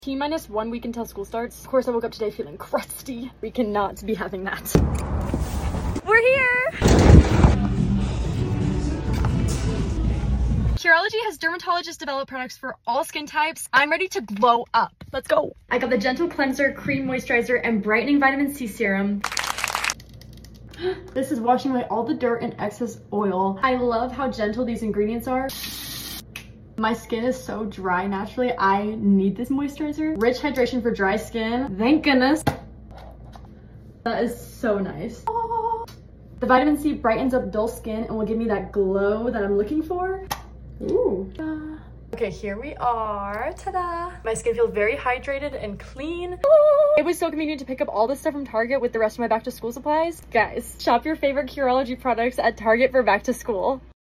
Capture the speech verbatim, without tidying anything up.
T minus one week until school starts. Of course, I woke up today feeling crusty. We cannot be having that. We're here! Curology has dermatologist developed products for all skin types. I'm ready to glow up. Let's go. I got the Gentle Cleanser, Cream Moisturizer, and Brightening Vitamin C Serum. This is washing away all the dirt and excess oil. I love how gentle these ingredients are. My skin is so dry naturally. I need this moisturizer. Rich hydration for dry skin. Thank goodness. That is so nice. The vitamin C brightens up dull skin and will give me that glow that I'm looking for. Ooh. Okay, here we are. Ta-da! My skin feels very hydrated and clean. It was so convenient to pick up all this stuff from Target with the rest of my back to school supplies. Guys, shop your favorite Curology products at Target for back to school.